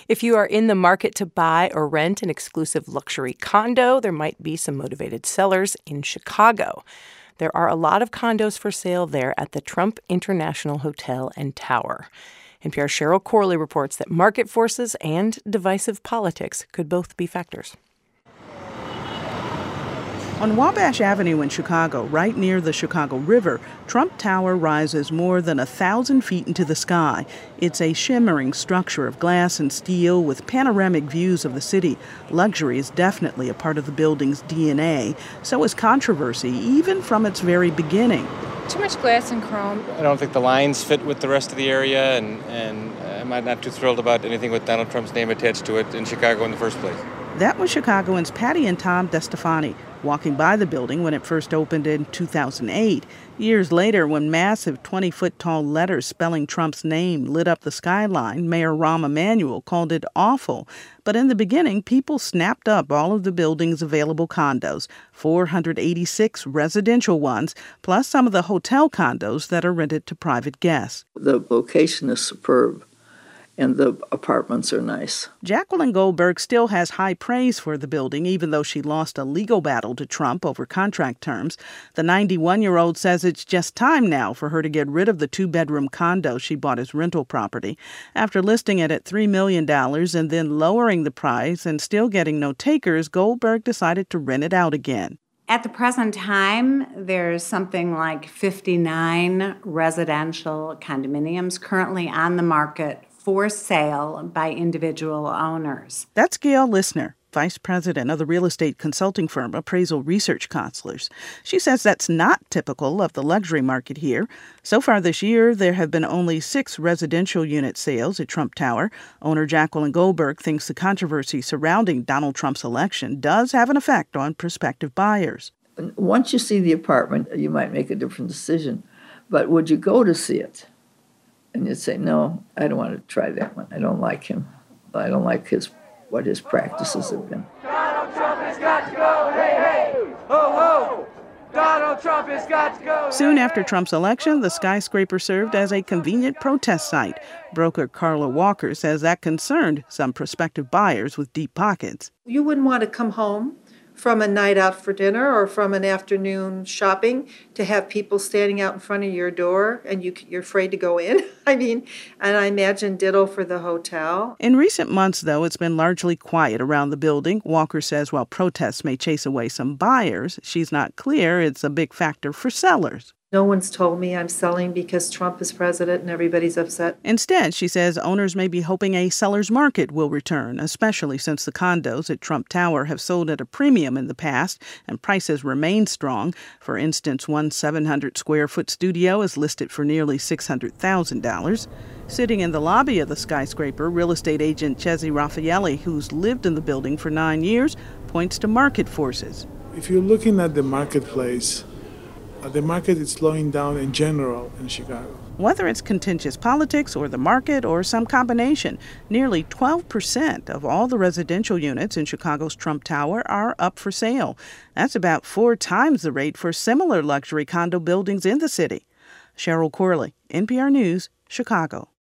If you are in the market to buy or rent an exclusive luxury condo, there might be some motivated sellers in Chicago. There are a lot of condos for sale there at the Trump International Hotel and Tower. NPR's Cheryl Corley reports that market forces and divisive politics could both be factors. On Wabash Avenue in Chicago, right near the Chicago River, Trump Tower rises more than 1,000 feet into the sky. It's a shimmering structure of glass and steel with panoramic views of the city. Luxury is definitely a part of the building's DNA. So is controversy, even from its very beginning. Too much glass and chrome. I don't think the lines fit with the rest of the area, and I'm not too thrilled about anything with Donald Trump's name attached to it in Chicago in the first place. That was Chicagoans Patty and Tom DeStefani walking by the building when it first opened in 2008. Years later, when massive 20-foot-tall letters spelling Trump's name lit up the skyline, Mayor Rahm Emanuel called it awful. But in the beginning, people snapped up all of the building's available condos, 486 residential ones, plus some of the hotel condos that are rented to private guests. The location is superb, and the apartments are nice. Jacqueline Goldberg still has high praise for the building, even though she lost a legal battle to Trump over contract terms. The 91-year-old says it's just time now for her to get rid of the two-bedroom condo she bought as rental property. After listing it at $3 million and then lowering the price and still getting no takers, Goldberg decided to rent it out again. At the present time, there's something like 59 residential condominiums currently on the market for sale by individual owners. That's Gail Lissner, vice president of the real estate consulting firm Appraisal Research Counselors. She says that's not typical of the luxury market here. So far this year, there have been only 6 residential unit sales at Trump Tower. Owner Jacqueline Goldberg thinks the controversy surrounding Donald Trump's election does have an effect on prospective buyers. Once you see the apartment, you might make a different decision. But would you go to see it? And you'd say, no, I don't want to try that one. I don't like him. I don't like what his practices have been. Donald Trump has got to go. Hey, hey, ho, ho. Donald Trump has got to go. Soon after Trump's election, the skyscraper served as a convenient protest site. Broker Carla Walker says that concerned some prospective buyers with deep pockets. You wouldn't want to come home from a night out for dinner or from an afternoon shopping to have people standing out in front of your door and you're afraid to go in. And I imagine ditto for the hotel. In recent months, though, it's been largely quiet around the building. Walker says while protests may chase away some buyers, she's not clear it's a big factor for sellers. No one's told me I'm selling because Trump is president and everybody's upset. Instead, she says owners may be hoping a seller's market will return, especially since the condos at Trump Tower have sold at a premium in the past and prices remain strong. For instance, one 700-square-foot studio is listed for nearly $600,000. Sitting in the lobby of the skyscraper, real estate agent Chezzy Raffaelli, who's lived in the building for 9 years, points to market forces. If you're looking at the marketplace, the market is slowing down in general in Chicago. Whether it's contentious politics or the market or some combination, nearly 12% of all the residential units in Chicago's Trump Tower are up for sale. That's about 4 times the rate for similar luxury condo buildings in the city. Cheryl Corley, NPR News, Chicago.